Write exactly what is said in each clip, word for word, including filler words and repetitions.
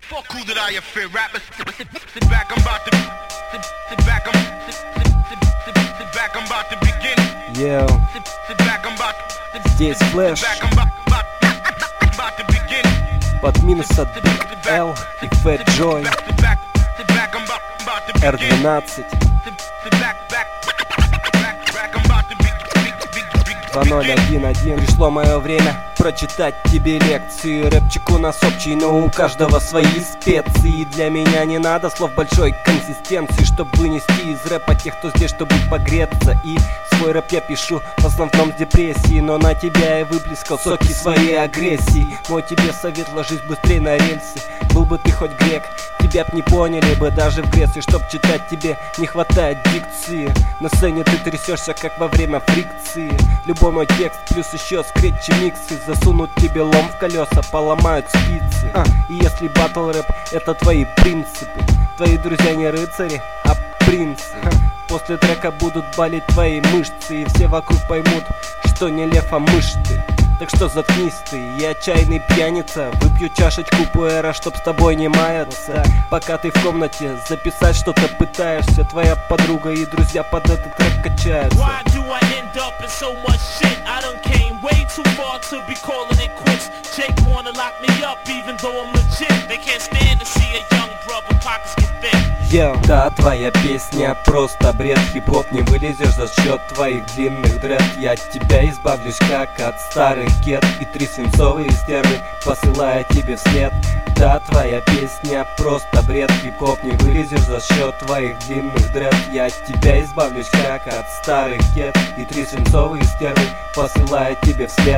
Fuck who did I fear rappers. Sit back, I'm about to sit, sit back, I'm sit, sit, sit, sit, sit back, I'm about to begin. Yeah. Sit, sit back, I'm about to Здесь Flash. Sit back, I'm about, about, about to begin. Под минус от Big L и Fat Joy. Sit back, sit back, I'm about, about to эр begin. двенадцать. Sit, sit back, back, back, back, I'm about to begin. два ноль один один. Пришло мое время прочитать тебе лекции. Рэпчик у нас общий, но у каждого свои специи. Для меня не надо слов большой консистенции, чтобы вынести из рэпа тех, кто здесь, чтобы погреться. И свой рэп я пишу в основном с депрессии, но на тебя я выплескал соки своей агрессии. Мой тебе совет: ложись быстрее на рельсы. Был бы ты хоть грек, тебя б не поняли бы даже в Греции. Чтоб читать тебе не хватает дикции. На сцене ты трясешься, как во время фрикции. Любой мой текст плюс еще скретчи миксы засунут тебе лом в колеса, поломают спицы. а, И если батл рэп это твои принципы, твои друзья не рыцари, а принцы. После трека будут болеть твои мышцы, и все вокруг поймут, что не лев, а мышь ты. Так что заткнись ты, я отчаянный пьяница. Выпью чашечку пуэра, чтоб с тобой не маяться. Пока ты в комнате записать что-то пытаешься, твоя подруга и друзья под этот трек качаются. Why do I end up in so much shit? I done came way too far to be calling it quits. Jake wanna lock me up even though I'm legit. They can't stand to see a young brother pockets get thick. Yeah. Да, твоя песня просто бред. Хип-хоп не вылезешь за счет твоих длинных дред. Я от тебя избавлюсь как от старых кед. И три свинцовые стервы посылая тебе вслед. Да, твоя песня просто бред. Хип-хоп не вылезешь за счет твоих длинных дред. Я от тебя избавлюсь как от старых кед. И три свинцовые стервы посылая тебе вслед.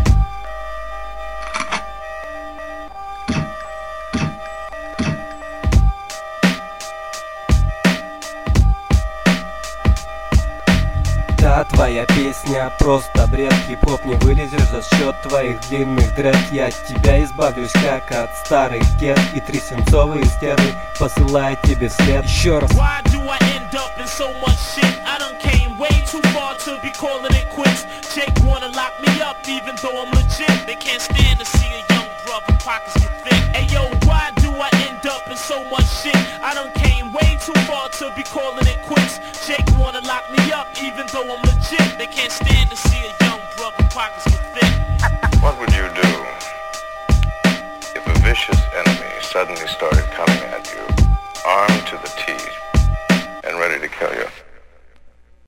Да, твоя песня просто бред. Хип-хоп не вылезешь за счет твоих длинных дред. Я от тебя избавлюсь как от старых кед. И три свинцовые стервы посылая тебе вслед. Еще раз. Why do I end up in so much shit? I done came way too far to be calling it quits. Jake wanna lock me up even though I'm legit. They can't stand to see a young brother pockets get thick. Hey yo, why do I end up in so much shit? I done came way too far to be calling it quits. Jake wanna lock me up even though I'm legit. They can't stand to see